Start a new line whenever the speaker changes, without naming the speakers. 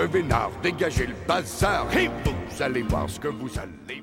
de vénards, dégagez le bazar et vous allez voir ce que vous allez